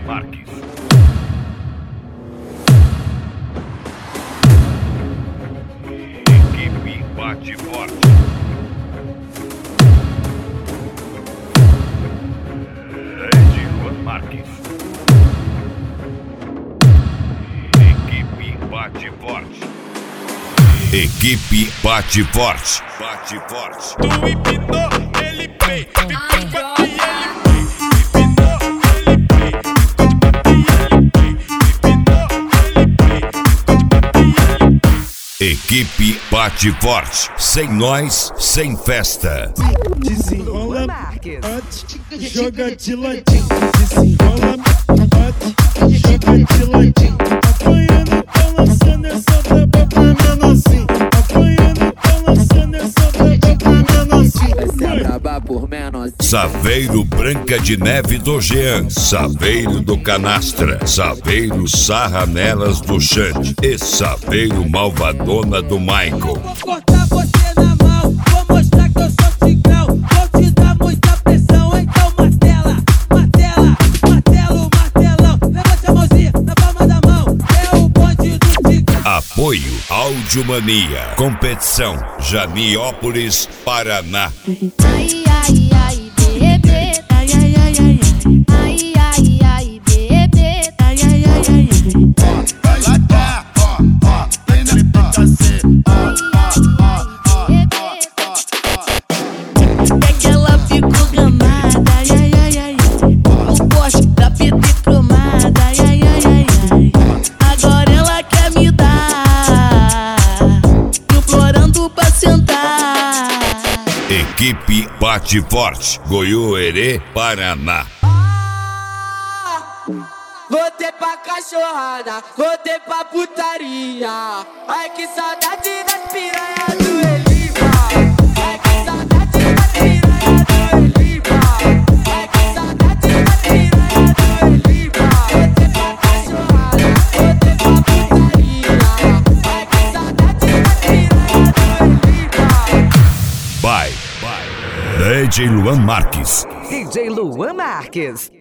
Marques. Equipe bate forte. Juan Marques. Equipe bate forte. Equipe bate forte. Bate forte. Tu empinou, ele pei. Equipe bate forte. Sem nós, sem festa. Desenrola, bate, joga de ladinho. Desenrola, bate, joga de ladinho. Apanhando, balançando essa braba pra menorzinho. Apanhando, balançando essa braba pra menorzinho. Essa é braba por menorzinho. Saveiro Branca de Neve do Jean, Saveiro do Canastra, Saveiro Sarranelas do Xande e Saveiro Malvadona do Michael. Vou cortar você na mão, vou mostrar que eu sou tigrão. Vou te dar muita pressão, então martela, martela, martelo, martelão. Levante a mãozinha na palma da mão, é o bonde do tigrão. Apoio Audiomania. Competição Janiópolis, Paraná. Ai, ai, ai, bebê. Ai, ai, ai, ai. Ai, ai, ai, bebê. Ai, ai, ai, ai. É que ela ficou gamada. Ai, ai, ai, ai. O poste da PT cromada. Ai, ai, ai, ai, ai. Agora ela quer me dar, implorando pra sentar. Equipe bate forte. Goiôerê, Paraná. Voltei pra cachorrada, voltei pra putaria. Ai que saudade das piranhas do Elipa. Ai que saudade das piranhas do Elipa. Ai que saudade das piranhas do Elipa. Voltei pra cachorrada, voltei pra putaria. Ai que saudade das piranhas do Elipa. Bye. DJ Luan Marques. DJ Luan Marques.